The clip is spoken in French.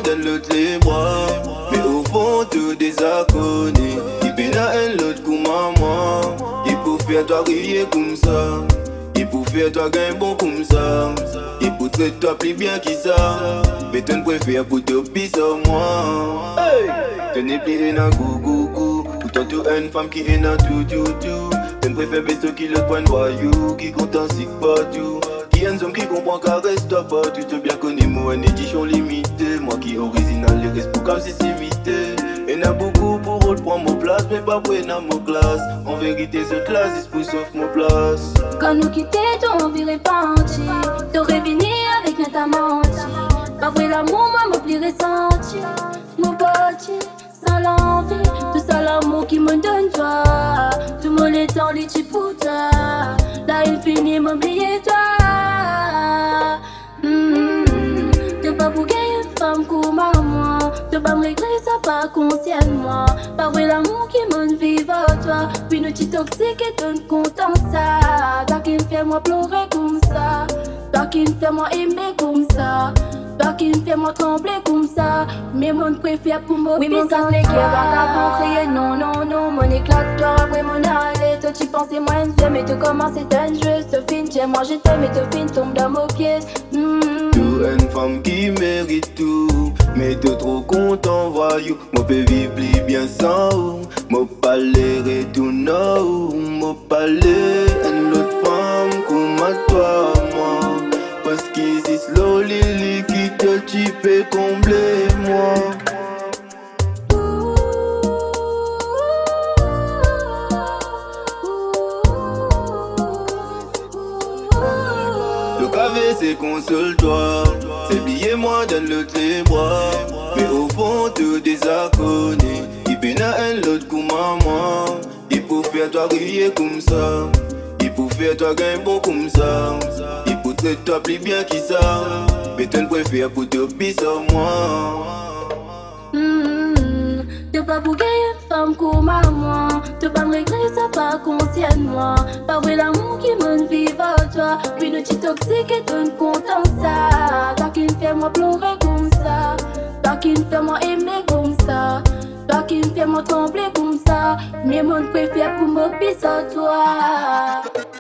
donne l'autre les bras. Mais au fond, tout des inconnus. Il peine à un l'autre comme maman. Il pour faire toi rire comme ça. Il pour faire toi gagner bon comme ça. Il pour traiter toi plus bien qui ça. Mais tu ne préfères pour te pisser moi. Hey! Tu n'es plus un gougou. Pourtant tu es une femme qui est dans tout. Tu ne préfères baiser qui le point de voyou. Qui compte ainsi que pas tout. Qui est un homme qui comprend qu'à reste pas. Tu te bien connu moi une édition limitée. Moi qui original les reste pour comme si c'est imité. Et n'a beaucoup pour autre prendre mon place. Mais pas pour dans mon classe. En vérité cette classe c'est pour sauf mon place. Quand nous quitter, on virait parti. T'aurais venu avec notre menti. Pas vrai l'amour, moi me plus ressenti. Mon bâti, sans l'envie. Tout ça l'amour qui me donne toi. Tout mon étant les pour toi. Là il finit m'oublier toi. T'es pas pour gagner une femme comme à moi. T'es pas me régler ça pas consciemment. Pas vrai l'amour qui me vive à toi. Puis nous t'y toxique et donne content ça. Toi qui me fait moi pleurer comme ça. Toi qui me fait moi aimer comme ça. Toi qui me fait moi trembler comme ça. Mais mon préfère pour moi. Oui mon casse les cœurs va crier non non non. Mon éclate-toi après mon aller. Toi tu pensais moi une femme mais tu commences c'est un jeu. Ce film tiens moi je t'aime et te fin tombe dans mes pièces. Tu es une femme qui mérite tout. Mais t'es trop content voyou. Moi peux vivre plus bien sans ou. Moi parler retourner. Moi parler une autre femme comme à toi moi. Parce qu'ici slow Lily qui te tu peux combler moi. Le café c'est console-toi. C'est billet moi donne l'autre les bras. Mais au fond tout des inconnus. Il peine à un l'autre comme maman. Il pour faire toi rire comme ça. Il pour faire toi gagner bon comme ça. Il pour traiter toi plus bien qui ça. Mais tu ne préfères pour te pisser moi. T'es pas pour gagner une femme comme à moi. T'es pas me régler ça pas consciemment. Pas vrai l'amour qui me vive à toi. Puis nous t'y toxique et donne content ça. Toi qui me fait moi pleurer comme ça. Toi qui me fait moi aimer comme ça. Toi qui me fait moi trembler comme ça. Mais mon préfère pour me pisser à toi.